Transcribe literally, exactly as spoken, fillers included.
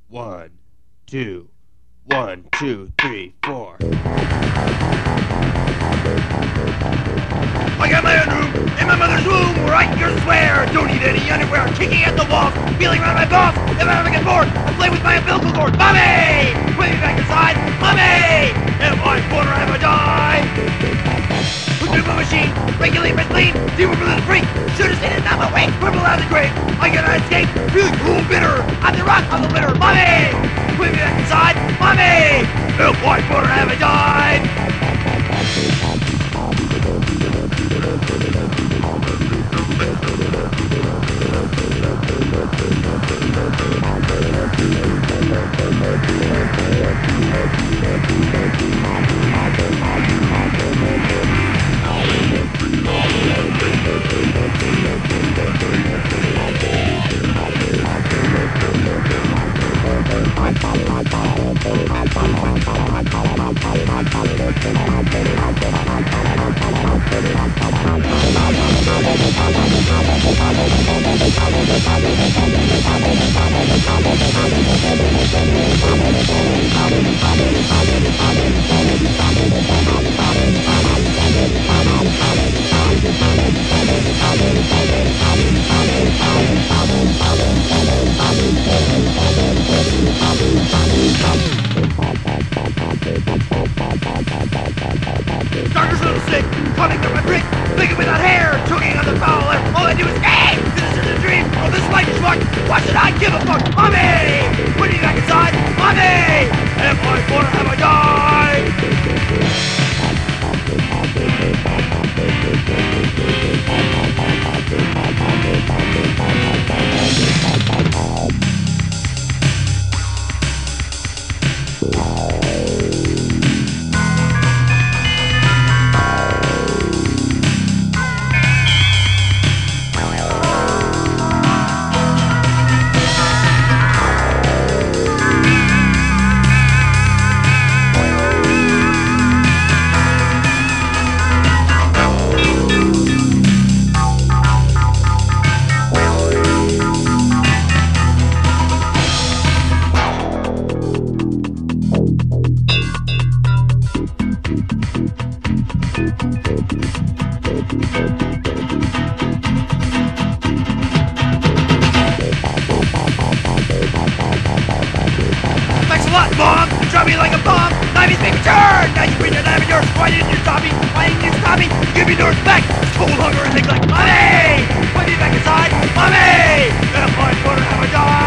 One, two, one, two, three, four. I got my own room in my mother's womb where I can swear. Don't need any underwear, kicking at the walls, feeling around my balls. If I ever get bored, I play with my umbilical cord. Mommy! Put me back inside. Mommy! Am I born or have I died? Look through my machine, regulate my spleen, deeper for the freak. Should've seen it, not my wing, purple out of the grave. I cannot escape, feeling cool and bitter. I'm the rock, I'm the litter. Mommy! Put me back inside. Mommy! Am I born or have I died? Doctor's little sick, coming through my brick, thinking without hair, choking on the foul air. All I do is aim. This is a dream of this light schmuck. Why should I give a fuck? Mommy! Put me back inside. Mommy! Am I born or have I died? Thanks a lot, Mom! You dropped me like a bomb! Nineties make me turn! Now you bring your knife in yours! Why didn't you stop me? Why didn't you stop me? Give me no respect! Cold hunger and things like Mommy! Put me back inside! Mommy! Am I born or have I died?